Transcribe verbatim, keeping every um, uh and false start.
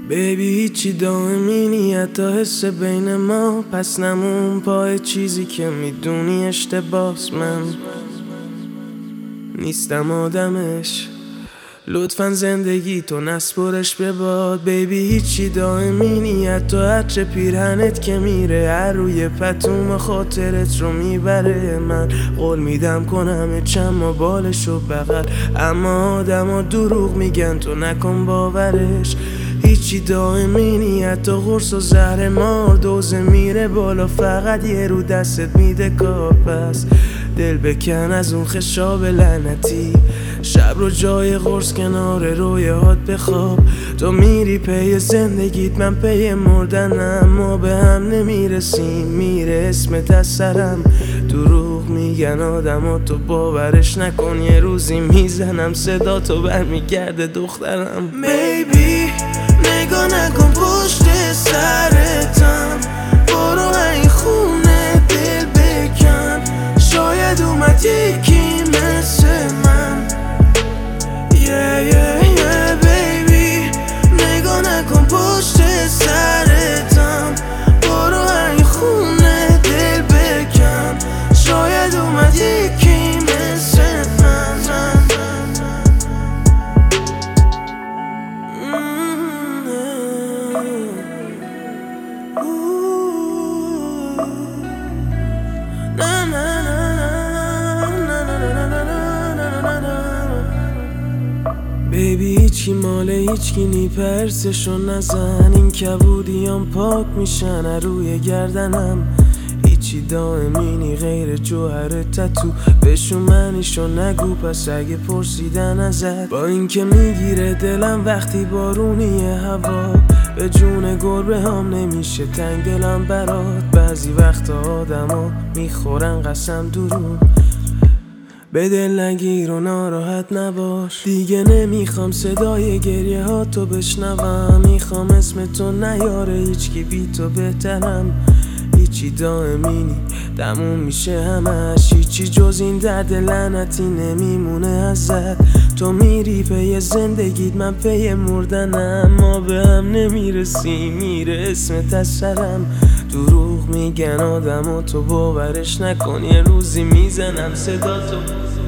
بیبی هیچی دائمی نیت تا حس بین ما، پس نمون پای چیزی که میدونی اشتباس. من نیستم آدمش، لطفا زندگی تو نسپرش به باد. بیبی هیچی دائمی نیت تا عطر پیرهنت که میره هر روی پتوم خاطرت رو میبره. من قول میدم کنم چند بالشو بغل، اما آدما دروغ میگن تو نکن باورش. هیچی دائمی نیت تا قرص و زهر مار، دوزه میره بالا فقط یه رو دستت میده کار. پس دل بکن از اون خشاب لعنتی، شب رو جای قرص کنار رویات بخواب. تو میری پی زندگیت، من پی مردنم، ما به هم نمیرسیم، میره اسمت از سرم. دروغ میگن آدما تو باورش نکن، یه روزی میزنم صدا تو برمیگرده دخترم. بیبی نگاه نکن پشت سرتم، برو این خونه دل بکن، شاید اومد یکی مثل من. yeah, yeah, yeah, baby نگاه نکن پشت سرتم، برو این خونه دل بکن، شاید اومد یکی مثل من. بیبی هیچکی ماله هیچکی نی، پرسشو نزن، این کبودیام پاک میشن روی گردنم. هیچی دائمی نی غیر جوهر تتو، بشون منیشو نگو پس اگه پرسیدن ازت. با اینکه میگیره دلم وقتی بارونیه هوا، به جون گربه هم نمیشه تنگ دلم برات. بعضی وقتا آدما میخورن قسم درون، به دل نگیر و ناراحت نباش. دیگه نمیخوام صدای گریه ها تو بشنوم، میخوام اسم تو نیاره هیچکی بی تو بهترم. هیچی دائمی نی تموم میشه همش، هیچی جز این درد لعنتی نمیمونه ازت. تو میری پی زندگیت، من پی مردنم، ما به هم نمیرسیم، میره اسمت از سرم. دروغ میگن آدم و تو باورش نکن، یه روزی میزنم صدا تو